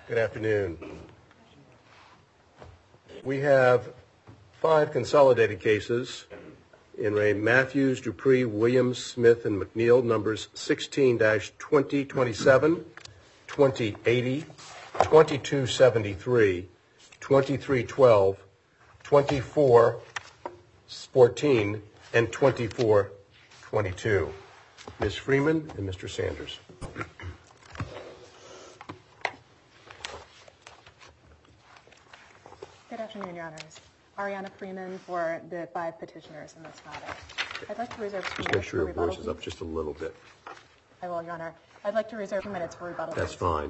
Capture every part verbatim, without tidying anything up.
Good afternoon. We have five consolidated cases in Re Matthews, Dupree, Williams, Smith, and McNeil, numbers sixteen dash twenty twenty-seven, twenty eighty, twenty-two seventy-three, twenty-three twelve, twenty-four fourteen, and twenty-four twenty-two. Miz Freeman and Mister Sanders. Good afternoon, Your Honors. Ariana Freeman for the five petitioners in this matter. I'd like to reserve two Just minutes make sure for your rebuttal. voice is up just a little bit. I will, Your Honor. I'd like to reserve two minutes for rebuttal. That's please. fine.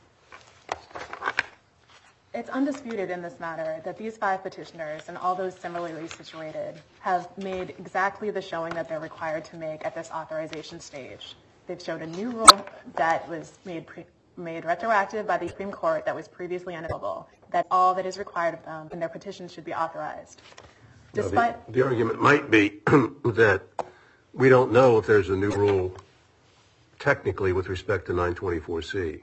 It's undisputed in this matter that these five petitioners and all those similarly situated have made exactly the showing that they're required to make at this authorization stage. They've showed a new rule that was made pre- made retroactive by the Supreme Court that was previously unavailable, that all that is required of them and their petitions should be authorized. Despite no, the, the argument might be that we don't know if there's a new rule technically with respect to nine twenty-four C.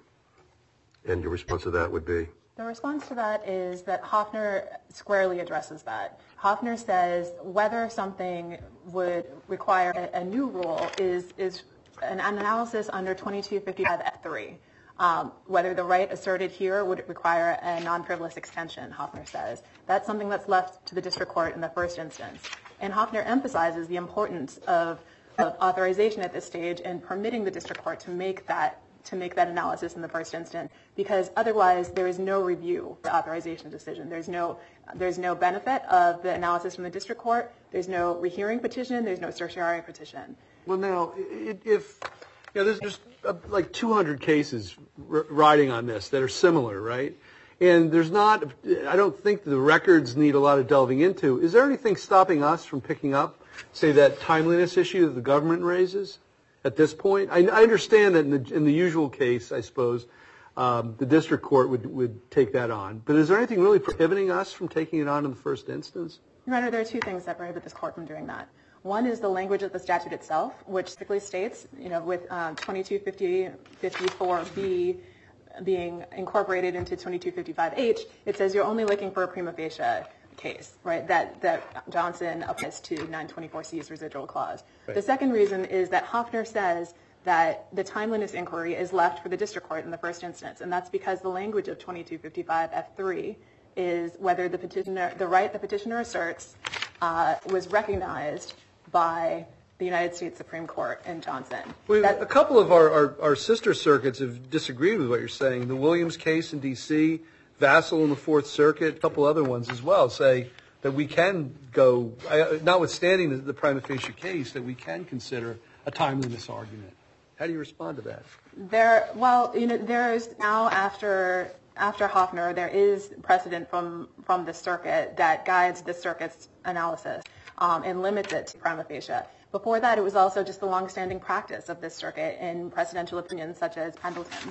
And your response to that would be? The response to that is that Hoffner squarely addresses that. Hoffner says whether something would require a, a new rule is, is an analysis under twenty-two fifty-five F three. Um, whether the right asserted here would require a non-frivolous extension, Hoffner says. That's something that's left to the district court in the first instance. And Hoffner emphasizes the importance of, of authorization at this stage and permitting the district court to make that to make that analysis in the first instance, because otherwise there is no review of the authorization decision. There's no there's no benefit of the analysis from the district court. There's no rehearing petition. There's no certiorari petition. Well, now, if you know, there's just uh, like two hundred cases r- riding on this that are similar, right? And there's not, I don't think the records need a lot of delving into. Is there anything stopping us from picking up, say, that timeliness issue that the government raises at this point? I, I understand that in the, in the usual case, I suppose, um, the district court would, would take that on. But is there anything really prohibiting us from taking it on in the first instance? Your Honor, there are two things that prohibit this court from doing that. One is the language of the statute itself, which strictly states, you know, with uh, twenty-two fifty-four B being incorporated into twenty-two fifty-five H, it says you're only looking for a prima facie case, right, that, that Johnson applies to nine twenty-four C's residual clause. Right. The second reason is that Hoffner says that the timeliness inquiry is left for the district court in the first instance, and that's because the language of twenty-two fifty-five F three is whether the petitioner, the right the petitioner asserts uh, was recognized by the United States Supreme Court in Johnson. Well, a couple of our, our, our sister circuits have disagreed with what you're saying. The Williams case in D C, Vassal in the Fourth Circuit, a couple other ones as well, say that we can go, notwithstanding the, the prima facie case, that we can consider a timeliness argument. How do you respond to that? There, well, you know, there is now after after Hoffner, there is precedent from from the circuit that guides the circuit's analysis um, and limits it to prima facie. Before that, it was also just the longstanding practice of this circuit in precedential opinions such as Pendleton.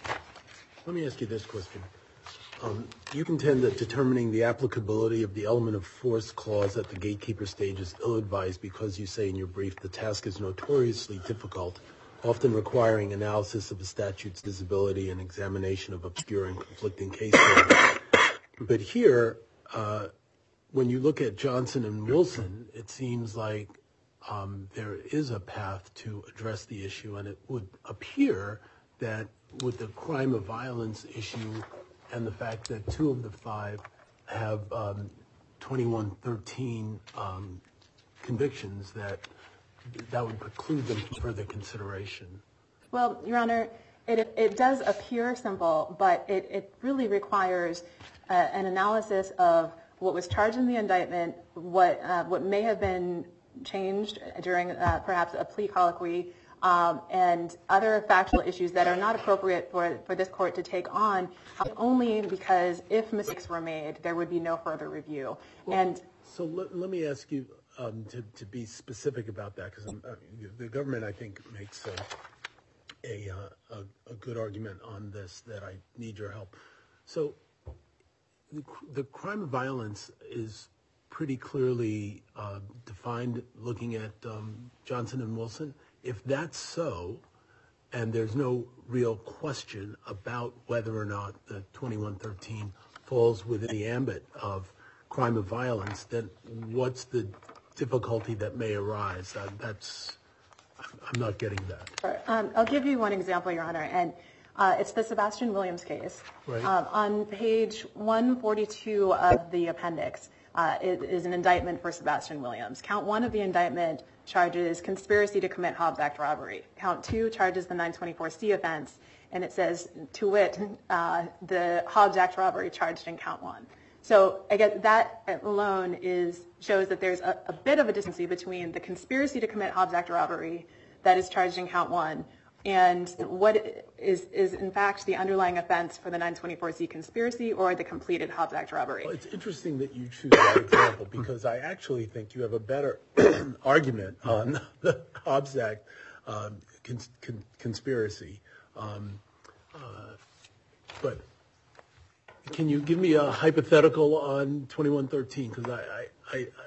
Let me ask you this question. Um, you contend that determining the applicability of the element of force clause at the gatekeeper stage is ill-advised because you say in your brief the task is notoriously difficult, often requiring analysis of a statute's visibility and examination of obscure and conflicting case law. But here, uh, when you look at Johnson and Wilson, it seems like um, there is a path to address the issue, and it would appear that with the crime of violence issue and the fact that two of the five have um, twenty-one thirteen um, convictions, that that would preclude them from further consideration. Well, Your Honor, it, it does appear simple, but it, it really requires uh, an analysis of what was charged in the indictment, what uh, what may have been changed during uh, perhaps a plea colloquy, um, and other factual issues that are not appropriate for, for this court to take on, uh, only because if mistakes were made, there would be no further review. Well, and so let, let me ask you um, to, to be specific about that, because uh, the government, I think, makes a, a, uh, a, a good argument on this that I need your help. So the, the crime of violence is pretty clearly uh, defined looking at um, Johnson and Wilson. If that's so, and there's no real question about whether or not the twenty-one thirteen falls within the ambit of crime of violence, then what's the difficulty that may arise? Uh, that's, I'm not getting that. Sure. Um, I'll give you one example, Your Honor, and uh, it's the Sebastian Williams case. Right. Um, on page one forty-two of the appendix uh, is, is an indictment for Sebastian Williams. Count one of the indictment charges conspiracy to commit Hobbs Act robbery. Count two charges the nine twenty-four C offense, and it says, to wit, uh, the Hobbs Act robbery charged in count one. So I guess that alone is shows that there's a, a bit of a distinction between the conspiracy to commit Hobbs Act robbery that is charged in count one and what is, is in fact the underlying offense for the nine twenty-four C conspiracy or the completed Hobbs Act robbery. Well, it's interesting that you choose that example because I actually think you have a better argument on the Hobbs Act um, cons- con- conspiracy. Um, uh, but can you give me a hypothetical on twenty-one thirteen? Because I, I, I,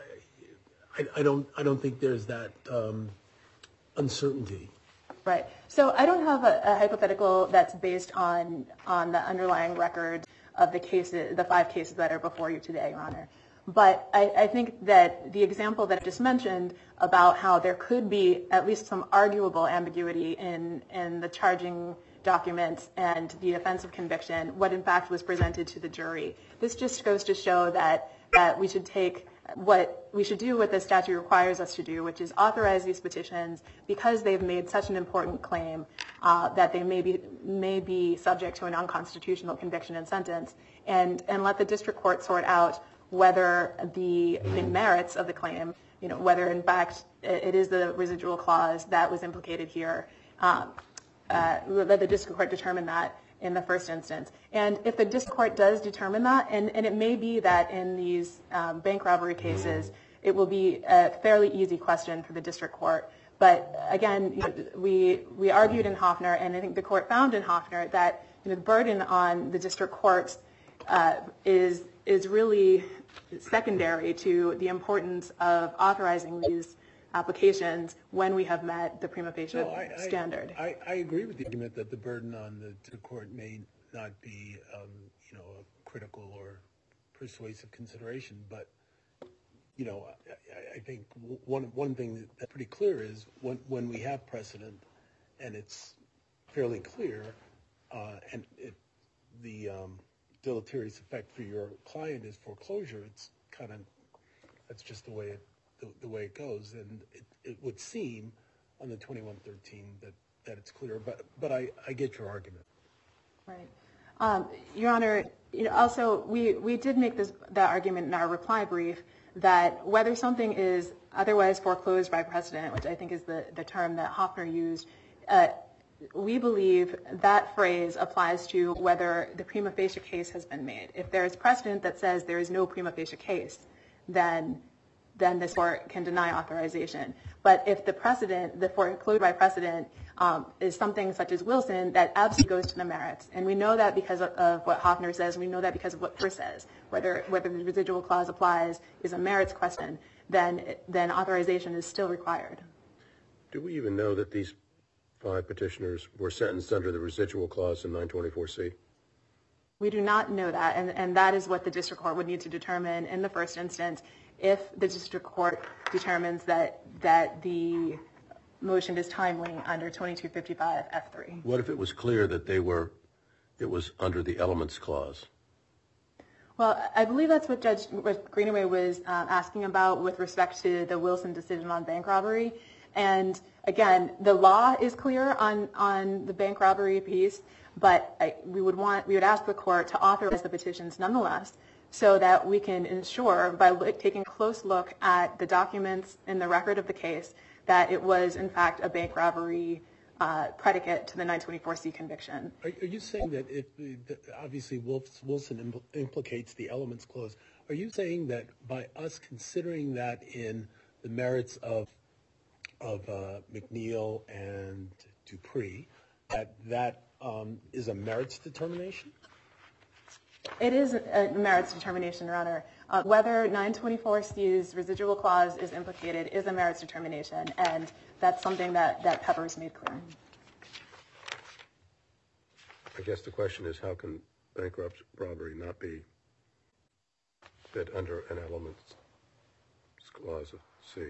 I, I don't I don't think there's that um, uncertainty. Right. So I don't have a, a hypothetical that's based on on the underlying record of the cases, the five cases that are before you today, Your Honor. But I, I think that the example that I just mentioned about how there could be at least some arguable ambiguity in, in the charging documents and the offense of conviction, what in fact was presented to the jury. This just goes to show that, that we should take what we should do what the statute requires us to do, which is authorize these petitions because they've made such an important claim uh, that they may be, may be subject to an unconstitutional conviction and sentence, and, and let the district court sort out whether the, the merits of the claim, you know, whether in fact it is the residual clause that was implicated here, um, uh, let the district court determine that in the first instance. And if the district court does determine that, and, and it may be that in these um, bank robbery cases, it will be a fairly easy question for the district court. But again, you know, we we argued in Hoffner, and I think the court found in Hoffner that you know, the burden on the district courts uh, is is really secondary to the importance of authorizing these applications when we have met the prima facie No, I, standard. I, I agree with the argument that the burden on the, the court may not be, um, you know, a critical or persuasive consideration. But, you know, I, I think one one thing that's pretty clear is when when we have precedent, and it's fairly clear, uh, and it, the um, deleterious effect for your client is foreclosure. It's kind of that's just the way it. The, the way it goes, and it, it would seem on the twenty-one thirteen that, that it's clear, but but I, I get your argument. Right. Um, Your Honor, you know, also we, we did make this that argument in our reply brief that whether something is otherwise foreclosed by precedent, which I think is the, the term that Hoffner used, uh, we believe that phrase applies to whether the prima facie case has been made. If there is precedent that says there is no prima facie case, then then this court can deny authorization. But if the precedent, the foreclosed by precedent, um, is something such as Wilson, that absolutely goes to the merits. And we know that because of, of what Hoffner says, we know that because of what First says. Whether whether the residual clause applies is a merits question, then then authorization is still required. Do we even know that these five petitioners were sentenced under the residual clause in nine twenty-four C? We do not know that, and, and that is what the district court would need to determine in the first instance if the district court determines that that the motion is timely under twenty-two fifty-five F three. What if it was clear that they were, it was under the elements clause? Well, I believe that's what Judge Greenaway was um, asking about with respect to the Wilson decision on bank robbery. And again, the law is clear on, on the bank robbery piece, but I, we would want we would ask the court to authorize the petitions nonetheless, so that we can ensure, by look, taking a close look at the documents in the record of the case, that it was, in fact, a bank robbery uh, predicate to the nine twenty-four C conviction. Are, are you saying that if the, obviously Wilson impl- implicates the elements clause, are you saying that by us considering that in the merits of of uh, McNeil and Dupree, that that um, is a merits determination? It is a merits determination, Your Honor. Uh, whether nine twenty-four C's residual clause is implicated is a merits determination, and that's something that, that Peppers made clear. I guess the question is, how can bankrupt robbery not be fit under an elements clause of C?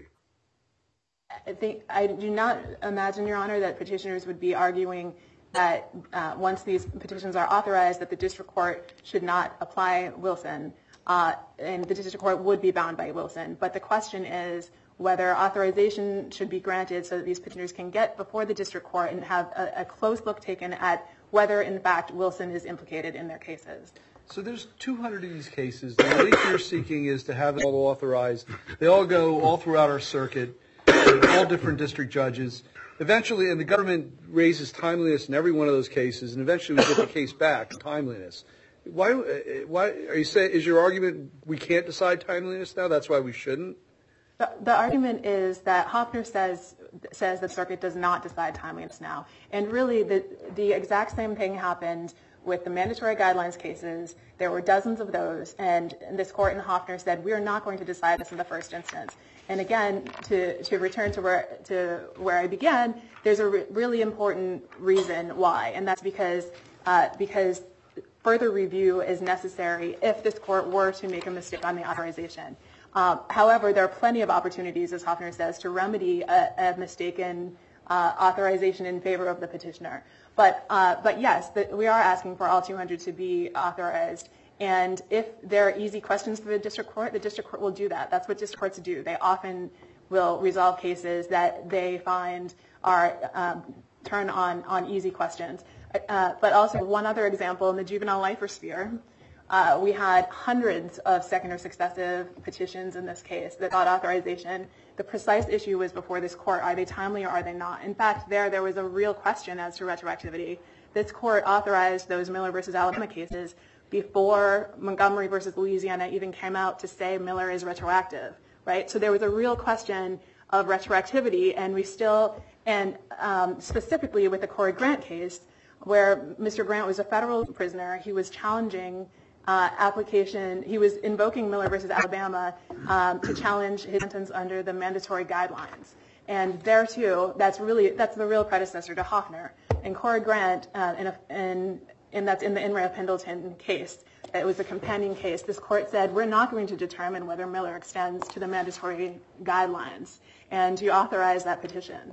I think I do not imagine, Your Honor, that petitioners would be arguing that uh, once these petitions are authorized, that the district court should not apply Wilson, uh, and the district court would be bound by Wilson. But the question is whether authorization should be granted so that these petitioners can get before the district court and have a, a close look taken at whether, in fact, Wilson is implicated in their cases. So there's two hundred of these cases. The relief you're seeking is to have it all authorized. They all go all throughout our circuit, all different district judges. Eventually, and the government raises timeliness in every one of those cases, and eventually we get the case back, timeliness. Why, why are you saying, is your argument we can't decide timeliness now? That's why we shouldn't? The, the argument is that Hoffner says says the circuit does not decide timeliness now. And really, the, the exact same thing happened with the mandatory guidelines cases. There were dozens of those, and this court in Hoffner said, we are not going to decide this in the first instance. And again, to, to return to where, to where I began, there's a re- really important reason why, and that's because uh, because further review is necessary if this court were to make a mistake on the authorization. Uh, however, there are plenty of opportunities, as Hoffner says, to remedy a, a mistaken uh, authorization in favor of the petitioner. But uh, but yes, the, we are asking for all two hundred to be authorized. And if there are easy questions for the district court, the district court will do that. That's what district courts do. They often will resolve cases that they find are um, turn on, on easy questions. Uh, but also one other example in the juvenile lifer sphere, uh, we had hundreds of second or successive petitions in this case that got authorization. The precise issue was before this court: are they timely or are they not? In fact, there there was a real question as to retroactivity. This court authorized those Miller versus Alabama cases before Montgomery versus Louisiana even came out to say Miller is retroactive, right? So there was a real question of retroactivity, and we still, and um, specifically with the Corey Grant case, where Mister Grant was a federal prisoner, he was challenging uh, application, he was invoking Miller versus Alabama um, to challenge his sentence under the mandatory guidelines. And there too, that's really, that's the real predecessor to Hoffner. And Corey Grant, uh, in, a, in and that's in the In re Pendleton case. It was a companion case. This court said, we're not going to determine whether Miller extends to the mandatory guidelines, and you authorize that petition.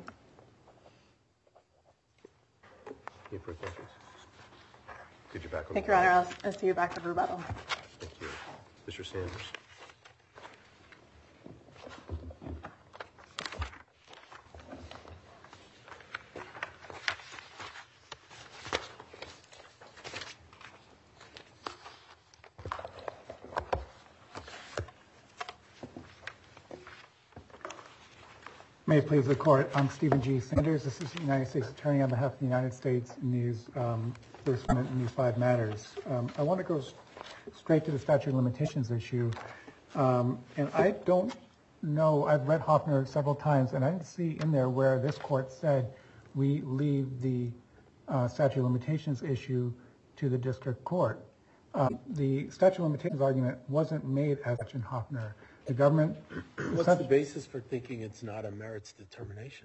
Any further questions? Could you back on Thank you, Your Honor. I'll, I'll see you back for rebuttal. Thank you. Mister Sanders. May it please the court, I'm Stephen G. Sanders, Assistant United States Attorney on behalf of the United States in these um, first minute in these five matters. Um, I want to go straight to the statute of limitations issue. Um, and I don't know, I've read Hoffner several times, and I didn't see in there where this court said we leave the uh, statute of limitations issue to the district court. Um, the statute of limitations argument wasn't made as such in Hoffner. The government... What's the basis for thinking it's not a merits determination?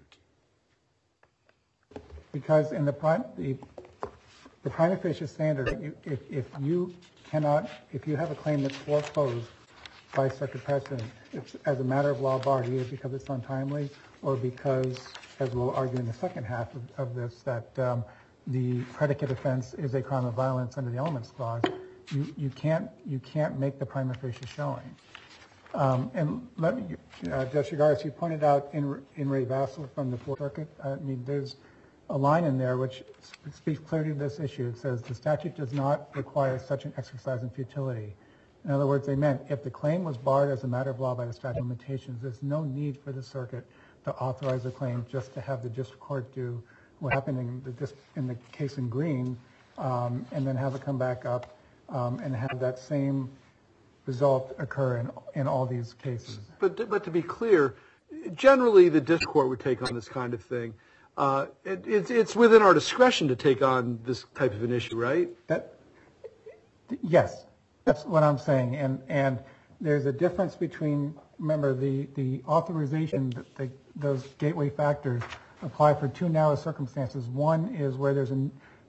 Because in the prime, the, the prima facie standard, you, if, if you cannot, if you have a claim that's foreclosed by circuit precedent, it's as a matter of law barred, either because it's untimely or because, as we'll argue in the second half of, of this, that um, the predicate offense is a crime of violence under the Elements Clause, you, you can't you can't make the prima facie showing. Um, and let me, uh, Judge Chigaris, you pointed out in in Ray Vassal from the Fourth Circuit. I mean, there's a line in there which speaks clearly to this issue. It says the statute does not require such an exercise in futility. In other words, they meant if the claim was barred as a matter of law by the statute of limitations, there's no need for the circuit to authorize a claim just to have the district court do what happened in the, in the case in Green, um, and then have it come back up um, and have that same result occur in, in all these cases. But, but to be clear, generally the district court would take on this kind of thing. Uh, it, it's, it's within our discretion to take on this type of an issue, right? That, yes, that's what I'm saying. And and there's a difference between, remember, the, the authorization, the, those gateway factors apply for two narrow circumstances. One is where there's a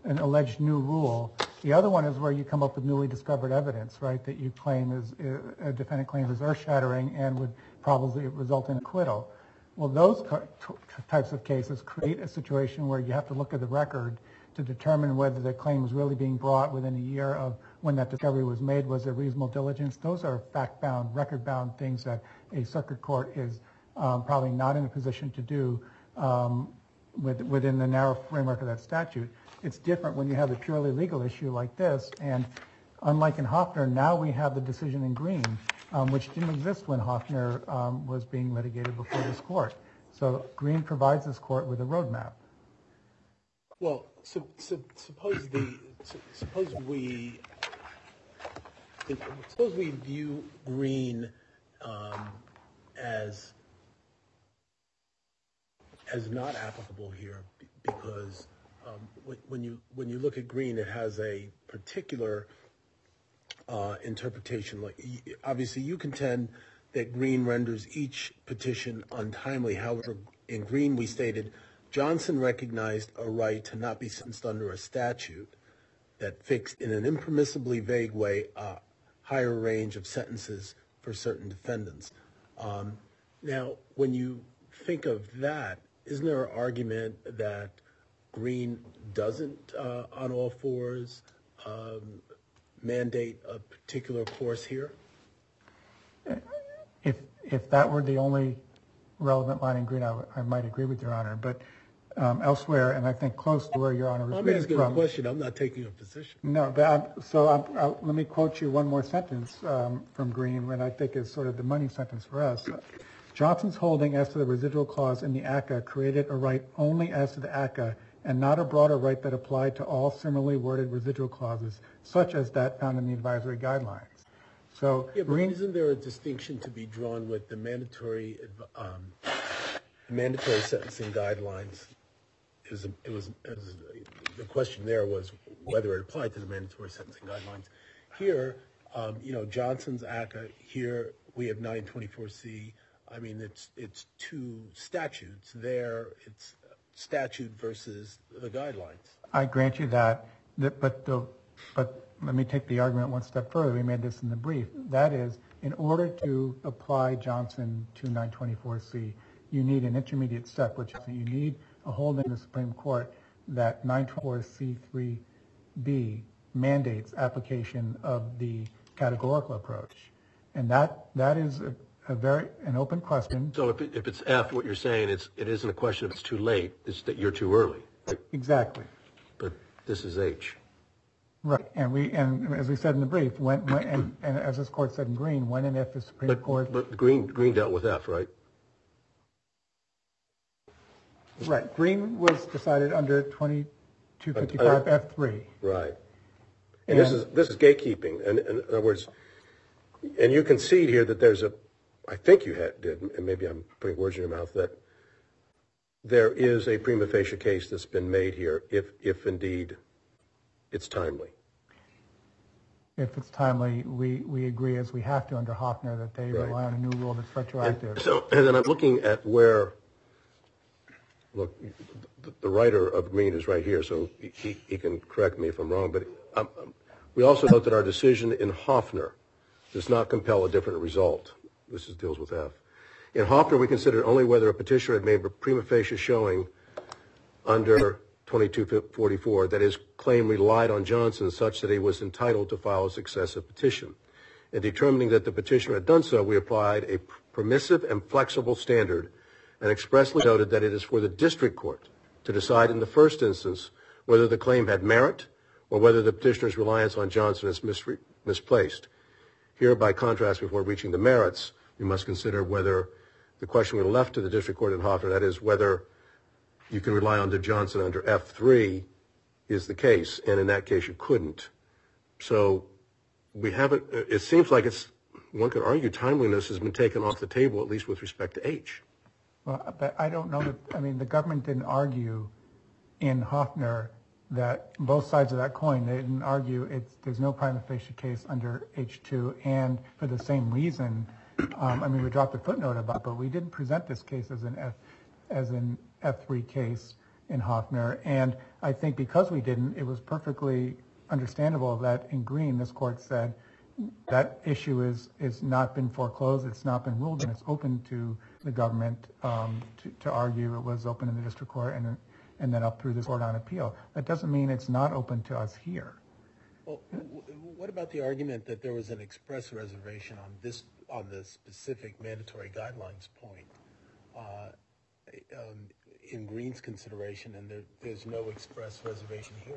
an alleged new rule. The other one is where you come up with newly discovered evidence, right, that you claim is, a defendant claims is earth-shattering and would probably result in acquittal. Well, those types of cases create a situation where you have to look at the record to determine whether the claim is really being brought within a year of when that discovery was made. Was there reasonable diligence? Those are fact-bound, record-bound things that a circuit court is um, probably not in a position to do um, with, within the narrow framework of that statute. It's different when you have a purely legal issue like this, and unlike in Hoffner, now we have the decision in Green, um, which didn't exist when Hoffner um, was being litigated before this court. So Green provides this court with a roadmap. Well, so, so, suppose the so, suppose we suppose we view Green um, as as not applicable here because um, when, when you when you look at Green, it has a particular uh, interpretation. Like obviously, you contend that Green renders each petition untimely. However, in Green, we stated Johnson recognized a right to not be sentenced under a statute that fixed in an impermissibly vague way a higher range of sentences for certain defendants. Um, now, when you think of that, isn't there an argument that Green doesn't, uh, on all fours, um, mandate a particular course here? If if that were the only relevant line in Green, I, w- I might agree with Your Honor. But um, elsewhere, and I think close to where Your Honor was I'm reading asking from, a question. I'm not taking a position. No, but I'm, so I'm, I'll, let me quote you one more sentence um, from Green, what I think is sort of the money sentence for us. Johnson's holding as to the residual clause in the A C C A created a right only as to the A C C A and not a broader right that applied to all similarly worded residual clauses, such as that found in the advisory guidelines. So, yeah, but Green, isn't there a distinction to be drawn with the mandatory um, mandatory sentencing guidelines? It was, it was, it was the question there was whether it applied to the mandatory sentencing guidelines. Here, um, you know, Johnson's A C C A. Here we have nine twenty-four C. I mean, it's it's two statutes. There, it's statute versus the guidelines. I grant you that, that but the but. Let me take the argument one step further. We made this in the brief. That is, in order to apply Johnson to nine twenty-four C, you need an intermediate step, which is that you need a holding in the Supreme Court that nine twenty-four C three B mandates application of the categorical approach. And that that is a, a very an open question. So if, it, if it's F, what you're saying, it's, it isn't a question if it's too late, it's that you're too early. Right? Exactly. But this is H. Right, and we and as we said in the brief, when, when and, and as this court said in Green, when and if the Supreme but, Court. But Green Green dealt with F, right? Right, Green was decided under twenty-two fifty-five F three. Right, and, and this is this is gatekeeping, and, and in other words, and you concede here that there's a, I think you had, did, and maybe I'm putting words in your mouth, that there is a prima facie case that's been made here, if if indeed it's timely. If it's timely, we, we agree, as we have to under Hoffner, that they right. rely on a new rule that's retroactive. And so, and then I'm looking at where, look, the, the writer of Green is right here, so he, he can correct me if I'm wrong, but um, we also note that our decision in Hoffner does not compel a different result. This is, deals with F. In Hoffner, we considered only whether a petitioner had made a prima facie showing under twenty-two forty-four that his claim relied on Johnson such that he was entitled to file a successive petition. In determining that the petitioner had done so, we applied a permissive and flexible standard and expressly noted that it is for the district court to decide in the first instance whether the claim had merit or whether the petitioner's reliance on Johnson is misre- misplaced. Here, by contrast, before reaching the merits, we must consider whether the question we left to the district court in Hoffner, that is whether you can rely on Johnson under F three, is the case, and in that case you couldn't. So we haven't, it seems like it's, one could argue timeliness has been taken off the table, at least with respect to H. Well, but I don't know that, I mean, the government didn't argue in Hoffner that both sides of that coin, they didn't argue it's, there's no prima facie case under H two, and for the same reason, um, I mean, we dropped a footnote about it, but we didn't present this case as an F, as an F three case in Hoffner. And I think because we didn't, it was perfectly understandable that in Green, this court said that issue is is not been foreclosed, it's not been ruled, and it's open to the government um, to, to argue. It was open in the district court and and then up through the court on appeal. That doesn't mean it's not open to us here. Well, what about the argument that there was an express reservation on this on the specific mandatory guidelines point uh, um, in Green's consideration, and there, there's no express reservation here?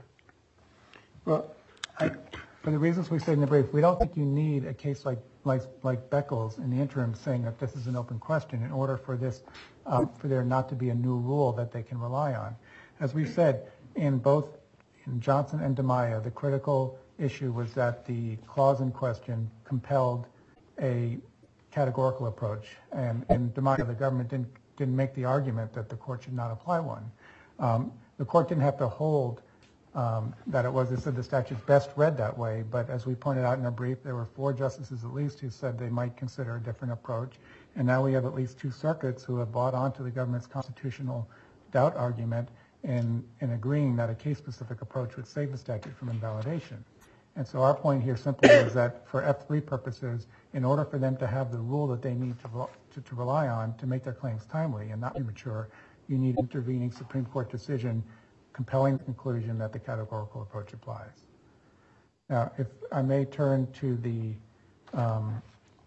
Well, I, for the reasons we said in the brief, we don't think you need a case like like like Beckles in the interim saying that this is an open question in order for this um, for there not to be a new rule that they can rely on. As we've said in both in Johnson and DiMaio, the critical issue was that the clause in question compelled a categorical approach, and in DiMaio the government didn't didn't make the argument that the court should not apply one. Um, the court didn't have to hold Um, that it was, they said the statute's best read that way, but as we pointed out in our brief, there were four justices at least who said they might consider a different approach, and now we have at least two circuits who have bought onto the government's constitutional doubt argument in, in agreeing that a case-specific approach would save the statute from invalidation. And so our point here simply is that for F three purposes, in order for them to have the rule that they need to, to, to rely on to make their claims timely and not premature, you need an intervening Supreme Court decision compelling the conclusion that the categorical approach applies. Now, if I may turn to the um,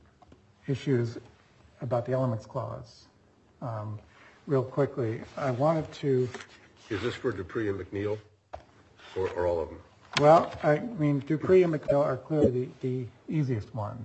issues about the elements clause um, real quickly, I wanted to... Is this for Dupree and McNeil, or, or all of them? Well, I mean, Dupree and McNeil are clearly the, the easiest ones.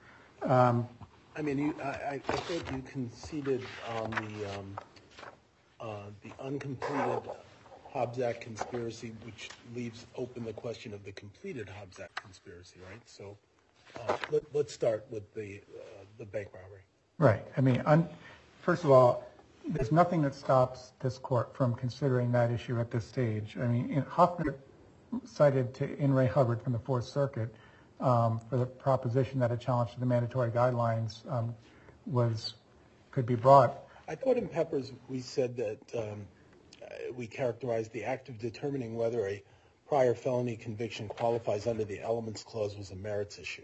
Um, I mean, you, I, I thought you conceded on the um, uh, the uncompleted Hobbs Act conspiracy, which leaves open the question of the completed Hobbs Act conspiracy, right? So uh, let, let's start with the uh, the bank robbery. Right. I mean, un, first of all, there's nothing that stops this court from considering that issue at this stage. I mean, in Hoffner cited to In re Hubbard from the Fourth Circuit um, for the proposition that a challenge to the mandatory guidelines um, was could be brought. I thought in Peppers we said that um, we characterized the act of determining whether a prior felony conviction qualifies under the elements clause was a merits issue.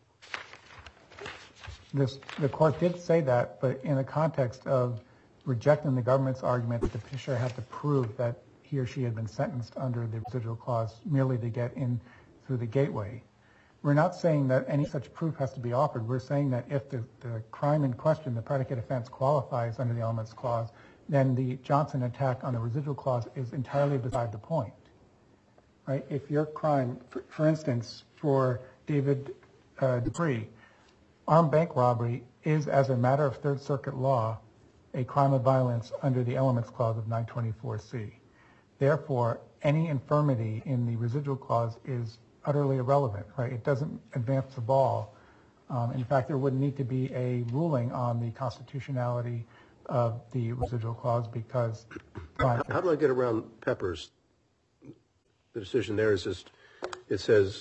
This, the court did say that, but in the context of rejecting the government's argument that the petitioner had to prove that he or she had been sentenced under the residual clause merely to get in through the gateway. We're not saying that any such proof has to be offered. We're saying that if the, the crime in question, the predicate offense, qualifies under the elements clause, then the Johnson attack on the residual clause is entirely beside the point. Right? If your crime, for, for instance, for David uh, Dupree, armed bank robbery is, as a matter of Third Circuit law, a crime of violence under the elements clause of nine twenty-four C. Therefore, any infirmity in the residual clause is utterly irrelevant, right? It doesn't advance the ball. Um, in fact, there would need to be a ruling on the constitutionality of the residual clause because... How, how do I get around Peppers? The decision there is just, it says,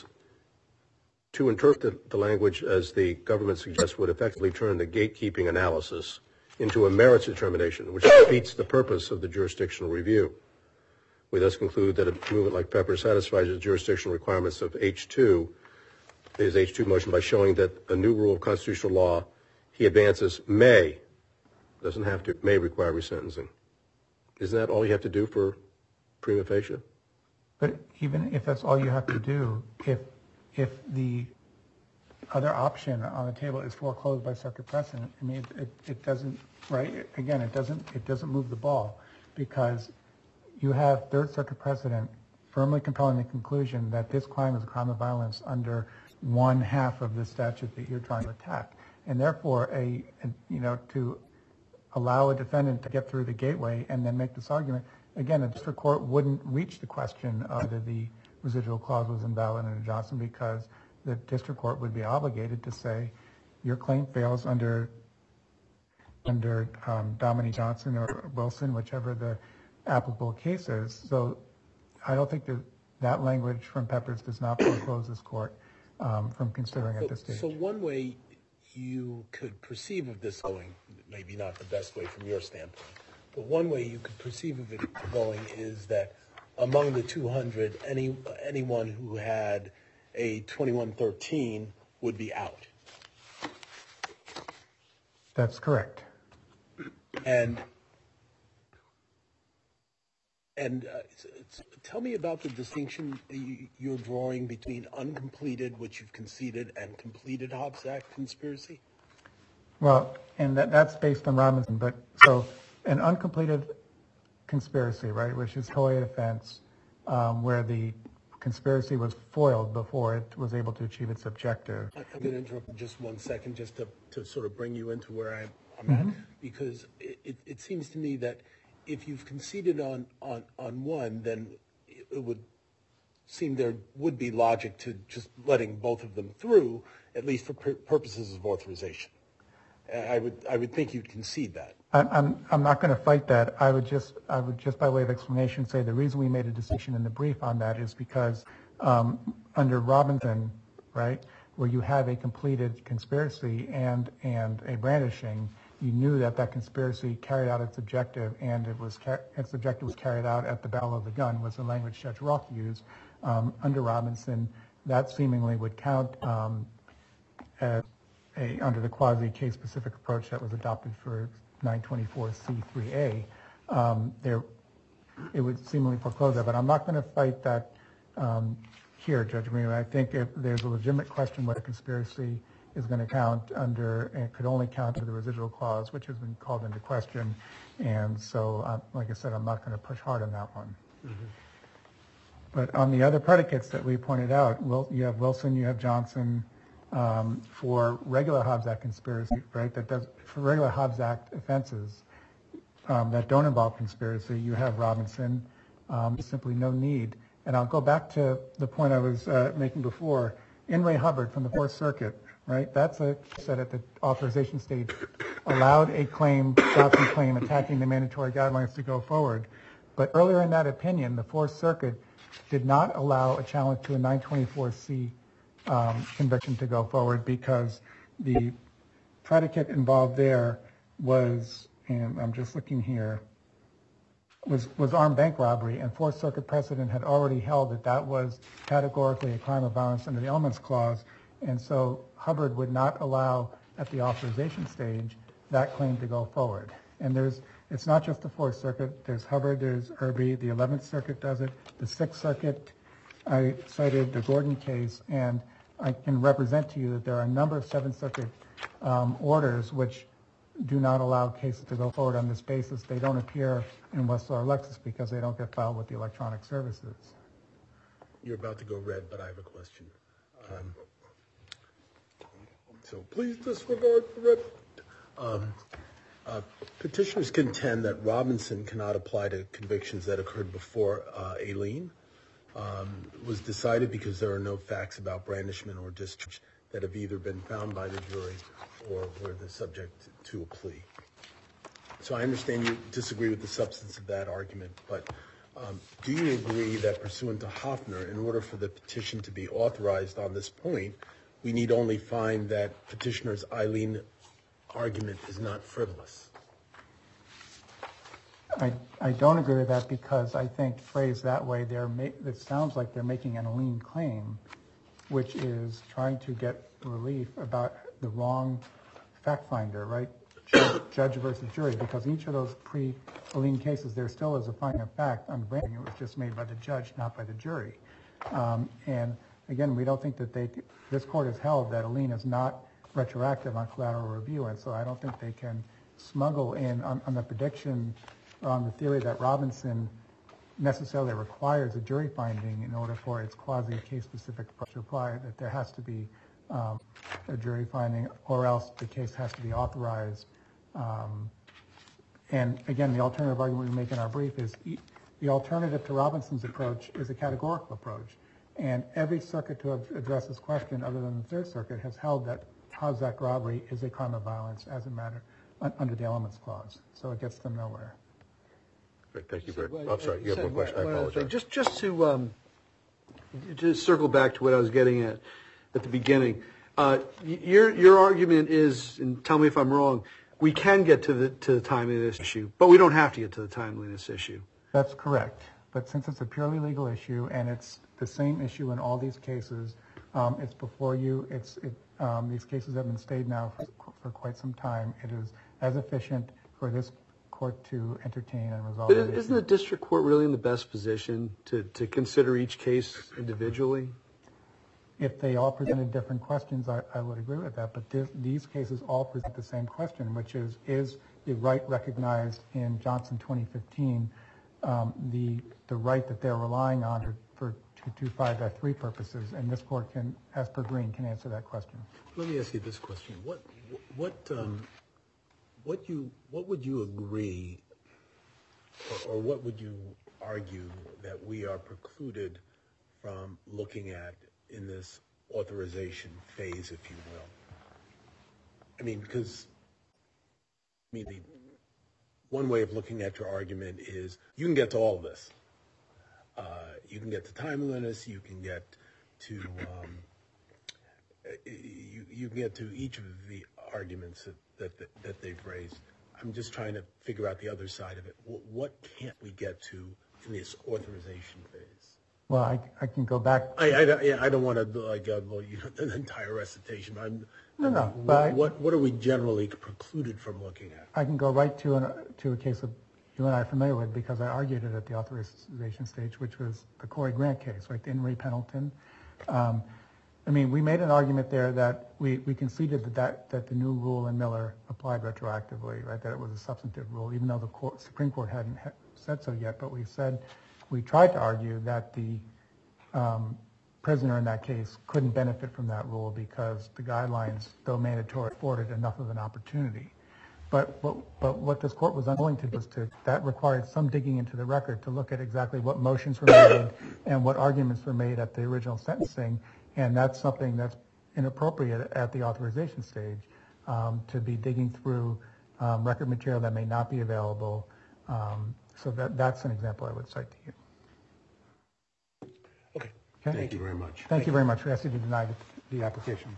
to interpret the, the language as the government suggests would effectively turn the gatekeeping analysis into a merits determination, which defeats the purpose of the jurisdictional review. We thus conclude that a movement like Peppers satisfies the jurisdictional requirements of H two, his H two motion, by showing that a new rule of constitutional law he advances may, doesn't have to, may require resentencing. Isn't that all you have to do for prima facie? But even if that's all you have to do, if if the other option on the table is foreclosed by circuit precedent, I mean, it, it, it doesn't, right? Again, it doesn't it doesn't move the ball because you have Third Circuit precedent firmly compelling the conclusion that this crime is a crime of violence under one half of the statute that you're trying to attack, and therefore, a, a you know, to allow a defendant to get through the gateway and then make this argument, again, a district court wouldn't reach the question of whether the residual clause was invalid under Johnson because the district court would be obligated to say your claim fails under under um, Dominique Johnson or Wilson, whichever the applicable case is. So I don't think that that language from Peppers does not foreclose this court um, from considering at this stage. So one way you could perceive of this going, maybe not the best way from your standpoint, But one way you could perceive of it going is that among the two hundred, any anyone who had a twenty-one thirteen would be out. That's correct. And and uh, it's, it's, tell me about the distinction you're drawing between uncompleted, which you've conceded, and completed Hobbs Act conspiracy. Well, and that, that's based on Robinson, but so an uncompleted conspiracy, right, which is co-ed offense, um, where the conspiracy was foiled before it was able to achieve its objective. I'm going to interrupt for just one second just to, to sort of bring you into where I'm, I'm mm-hmm. at, because it, it, it seems to me that if you've conceded on, on, on one, then it would seem there would be logic to just letting both of them through, at least for pur- purposes of authorization. I would I would think you'd concede that. I'm I'm not going to fight that. I would just I would just by way of explanation say the reason we made a distinction in the brief on that is because um, under Robinson, right, where you have a completed conspiracy and and a brandishing, you knew that that conspiracy carried out its objective, and it was car- its objective was carried out at the battle of the gun, was the language Judge Roth used. Um, under Robinson, that seemingly would count um, as A, under the quasi-case-specific approach that was adopted for nine twenty-four C three A, um, there, it would seemingly foreclose that. But I'm not going to fight that um, here, Judge Marino. I think if there's a legitimate question whether conspiracy is going to count under, and it could only count under the residual clause, which has been called into question. And so, uh, like I said, I'm not going to push hard on that one. Mm-hmm. But on the other predicates that we pointed out, well, you have Wilson, you have Johnson. Um, for regular Hobbs Act conspiracy, right, that does, for regular Hobbs Act offenses um, that don't involve conspiracy, you have Robinson, um, simply no need. And I'll go back to the point I was uh, making before. In Ray Hubbard from the Fourth Circuit, right, that's a said at the authorization stage, allowed a claim, Johnson claim, attacking the mandatory guidelines to go forward. But earlier in that opinion, the Fourth Circuit did not allow a challenge to a nine twenty-four C Um, conviction to go forward because the predicate involved there was, and I'm just looking here, was, was armed bank robbery, and Fourth Circuit precedent had already held that that was categorically a crime of violence under the Elements Clause, and so Hubbard would not allow at the authorization stage that claim to go forward. And there's, it's not just the Fourth Circuit, there's Hubbard, there's Irby, the Eleventh Circuit does it, the Sixth Circuit, I cited the Gordon case, and I can represent to you that there are a number of Seventh Circuit um, orders which do not allow cases to go forward on this basis. They don't appear in Westlaw or Lexis because they don't get filed with the electronic services. You're about to go red, but I have a question. Um, so please disregard the red. Um, uh, petitioners contend that Robinson cannot apply to convictions that occurred before uh, Aileen. Um, was decided because there are no facts about brandishment or discharge that have either been found by the jury or were the subject to a plea. So I understand you disagree with the substance of that argument, but um, do you agree that pursuant to Hoffner, in order for the petition to be authorized on this point, we need only find that petitioner's Aileen argument is not frivolous? I, I don't agree with that because I think phrased that way, they're ma- it sounds like they're making an Aileen claim, which is trying to get relief about the wrong fact finder, right? Judge, judge versus jury, because each of those pre-Aileen cases, there still is a finding of fact on branding. It was just made by the judge, not by the jury. Um, and again, we don't think that they, this court has held that Aileen is not retroactive on collateral review, and so I don't think they can smuggle in on, on the prediction on the theory that Robinson necessarily requires a jury finding in order for its quasi-case-specific approach to apply, that there has to be um, a jury finding or else the case has to be authorized. Um, and again, the alternative argument we make in our brief is e- the alternative to Robinson's approach is a categorical approach. And every circuit to have addressed this question, other than the Third Circuit, has held that Hobbs Act robbery is a crime of violence as a matter un- under the Elements Clause. So it gets them nowhere. Great, thank you very much. I'm sorry, you have one question. I apologize. Just, just to um, just circle back to what I was getting at at the beginning, uh, your your argument is, and tell me if I'm wrong, we can get to the to the timeliness issue, but we don't have to get to the timeliness issue. That's correct. But since it's a purely legal issue and it's the same issue in all these cases, um, it's before you. It's it, um, these cases have been stayed now for, for quite some time. It is as efficient for this court to entertain and resolve. But isn't the district court really in the best position to, to consider each case individually? If they all presented different questions, I, I would agree with that. But this, these cases all present the same question, which is, is the right recognized in Johnson twenty fifteen um, the the right that they're relying on for two twenty-five dash three purposes? And this court can, as per Green, can answer that question. Let me ask you this question. What what um, what you what would you agree or, or what would you argue that we are precluded from looking at in this authorization phase, if you will? I mean, because I mean, the, one way of looking at your argument is you can get to all of this. Uh, you can get to timeliness. You can get to um, you you can get to each of the arguments that that, that they've raised. I'm just trying to figure out the other side of it. What, what can't we get to in this authorization phase? Well, I, I can go back. I I, yeah, I don't want to like uh, well, you know, an entire recitation. I'm, no, no. What, but what what are we generally precluded from looking at? I can go right to an, to a case of you and I are familiar with because I argued it at the authorization stage, which was the Corey Grant case, right? The In re Pendleton. Um, I mean, we made an argument there that we, we conceded that, that that the new rule in Miller applied retroactively, right? That it was a substantive rule, even though the court, Supreme Court hadn't ha- said so yet. But we said we tried to argue that the um, prisoner in that case couldn't benefit from that rule because the guidelines, though mandatory, afforded enough of an opportunity. But, but but what this court was unwilling to do was to that required some digging into the record to look at exactly what motions were made and what arguments were made at the original sentencing. And that's something that's inappropriate at the authorization stage, um, to be digging through um, record material that may not be available. Um, so that that's an example I would cite to you. Okay. Okay. Thank you very much. Thank, Thank you very much. We ask you to deny the, the applications.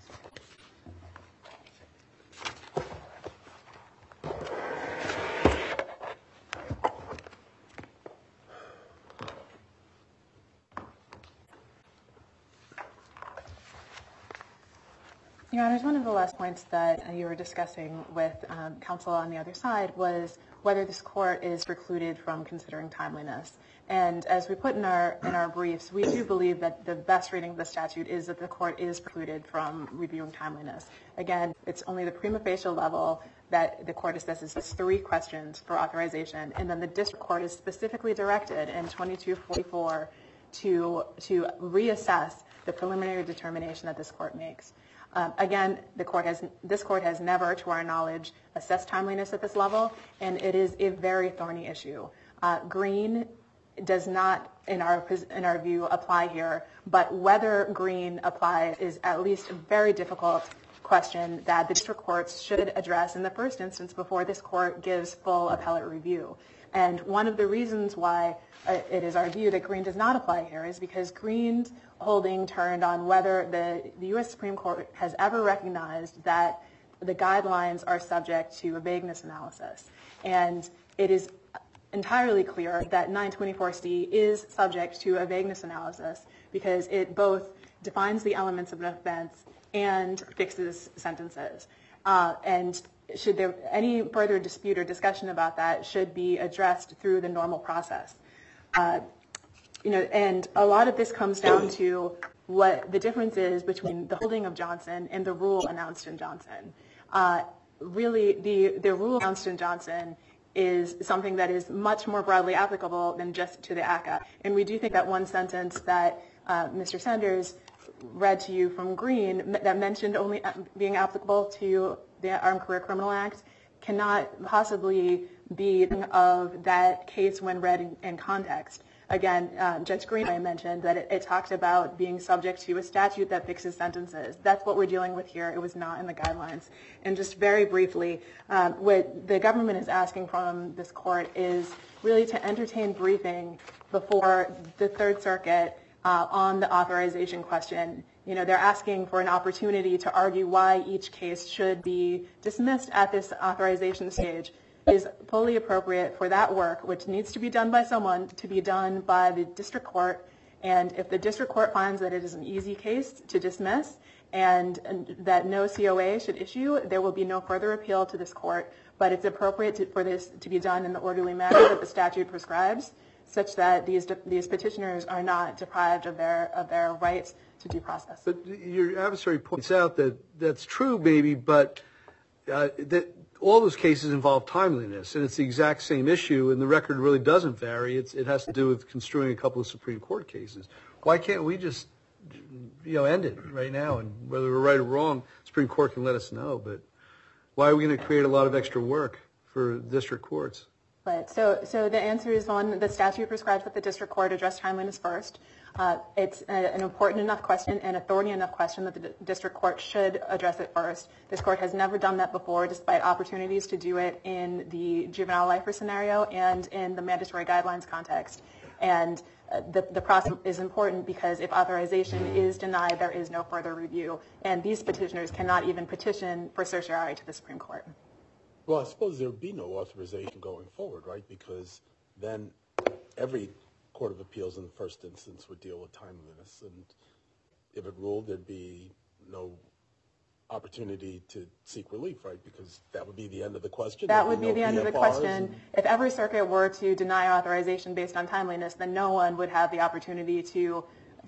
Your Honors, one of the last points that uh, you were discussing with um, counsel on the other side was whether this court is precluded from considering timeliness. And as we put in our in our briefs, we do believe that the best reading of the statute is that the court is precluded from reviewing timeliness. Again, it's only the prima facie level that the court assesses three questions for authorization, and then the district court is specifically directed in twenty-two forty-four to to reassess the preliminary determination that this court makes. Um, again, the court has this court has never, to our knowledge, assessed timeliness at this level, and it is a very thorny issue. Uh, Green does not, in our in our view, apply here, but whether Green applies is at least a very difficult question that the district courts should address in the first instance before this court gives full appellate review. And one of the reasons why uh, it is our view that Green does not apply here is because Green's holding turned on whether the, the U S Supreme Court has ever recognized that the guidelines are subject to a vagueness analysis. And it is entirely clear that nine twenty-four C is subject to a vagueness analysis because it both defines the elements of an offense and fixes sentences. Uh, and should there any further dispute or discussion about that should be addressed through the normal process. Uh, you know, and a lot of this comes down to what the difference is between the holding of Johnson and the rule announced in Johnson. Uh, really, the, the rule announced in Johnson is something that is much more broadly applicable than just to the A C C A. And we do think that one sentence that uh, Mister Sanders read to you from Green that mentioned only being applicable to the Armed Career Criminal Act cannot possibly be of that case when read in, in context. Again, uh, Judge Green, I mentioned that it, it talked about being subject to a statute that fixes sentences. That's what we're dealing with here. It was not in the guidelines. And just very briefly, um, what the government is asking from this court is really to entertain briefing before the Third Circuit uh, on the authorization question You know, they're asking for an opportunity to argue why each case should be dismissed at this authorization stage is fully appropriate for that work, which needs to be done by someone, to be done by the district court. And if the district court finds that it is an easy case to dismiss and, and that no C O A should issue, there will be no further appeal to this court. But it's appropriate to, for this to be done in the orderly manner that the statute prescribes, such that these these petitioners are not deprived of their of their rights to due process. But your adversary points out that that's true, maybe, but uh, that all those cases involve timeliness, and it's the exact same issue, and the record really doesn't vary. It's, it has to do with construing a couple of Supreme Court cases. Why can't we just, you know, end it right now? And whether we're right or wrong, Supreme Court can let us know. But why are we going to create a lot of extra work for district courts? Right. So, so the answer is on the statute prescribes that the district court address timeliness first. Uh, it's a, an important enough question and a thorny enough question that the d- district court should address it first. This court has never done that before, despite opportunities to do it in the juvenile lifer scenario and in the mandatory guidelines context. And uh, the, the process is important because if authorization is denied, there is no further review. And these petitioners cannot even petition for certiorari to the Supreme Court. Well, I suppose there would be no authorization going forward, right? Because then every Court of Appeals in the first instance would deal with timeliness. And if it ruled, there'd be no opportunity to seek relief, right? Because that would be the end of the question. That would be no the end of the P F Rs question. and... If every circuit were to deny authorization based on timeliness, then no one would have the opportunity to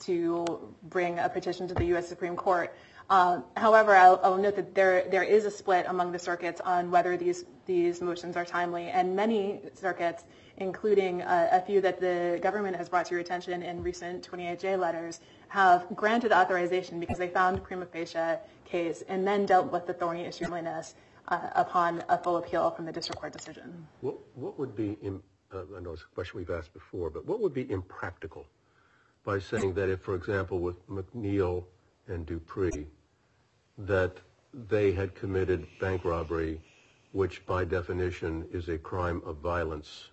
to bring a petition to the U S Supreme Court. Um, however, I'll, I'll note that there there is a split among the circuits on whether these these motions are timely, and many circuits, including uh, a few that the government has brought to your attention in recent twenty-eight J letters, have granted authorization because they found prima facie case and then dealt with the thorny issue of timeliness uh, upon a full appeal from the district court decision. What, what would be, in, uh, I know it's a question we've asked before, but what would be impractical by saying that if, for example, with McNeil and Dupree, that they had committed bank robbery, which by definition is a crime of violence,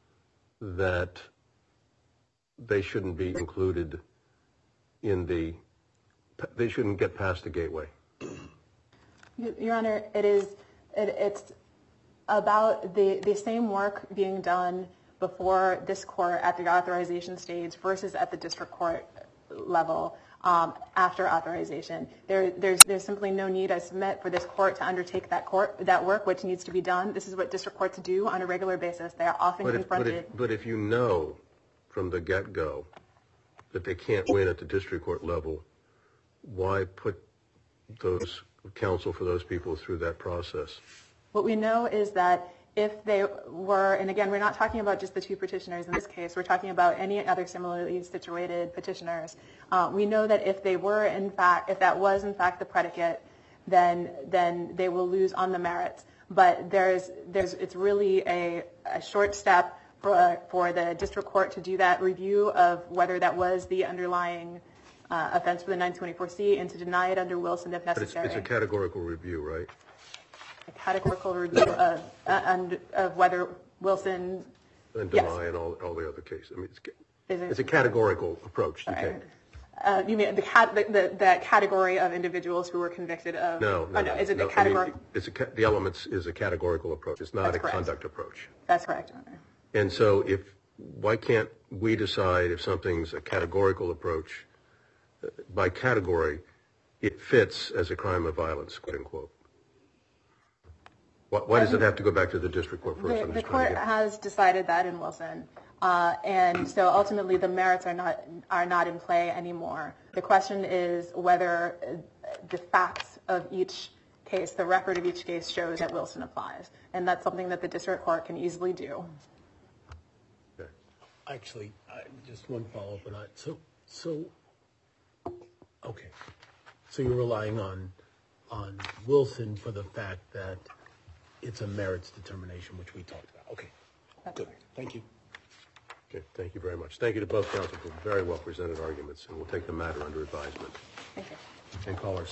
that they shouldn't be included in the, they shouldn't get past the gateway? Your Honor, it is, it, it's about the, the same work being done before this court at the authorization stage versus at the district court level. Um, after authorization, there, there's there's simply no need, I submit, for this court to undertake that court that work, which needs to be done. This is what district courts do on a regular basis. They are often but confronted. If, but, if, but if you know from the get-go that they can't win at the district court level, why put those counsel for those people through that process? What we know is that if they were, and again, we're not talking about just the two petitioners in this case, we're talking about any other similarly situated petitioners. Uh, we know that if they were, in fact, if that was in fact the predicate, then then they will lose on the merits. But there's there's it's really a, a short step for for the district court to do that review of whether that was the underlying uh, offense for the nine twenty-four C and to deny it under Wilson if necessary. But it's, it's a categorical review, right? A categorical review of uh, and of whether Wilson and yes. deny and all all the other cases. I mean, it's, Is it, it's a categorical approach to sorry. take. Uh, you mean the, cat, the, the the category of individuals who were convicted of? No, no, oh, no. Is it no, the category? I mean, it's a, the elements is a categorical approach. It's not That's a correct. conduct approach. That's correct, Your Honor. And so, if why can't we decide if something's a categorical approach? Uh, by category, it fits as a crime of violence, quote unquote. Why, why does it have to go back to the district court first? The, the court has decided that in Wilson, uh, and so ultimately the merits are not are not in play anymore. The question is whether the facts of each case, the record of each case, shows that Wilson applies, and that's something that the district court can easily do. Okay. Actually, I, just one follow-up on that. So, so, okay. So you're relying on on Wilson for the fact that it's a merits determination, which we talked about. Okay, That's good. right. Thank you. Okay, thank you very much. Thank you to both counsel for very well presented arguments, and we'll take the matter under advisement. Thank you. And call our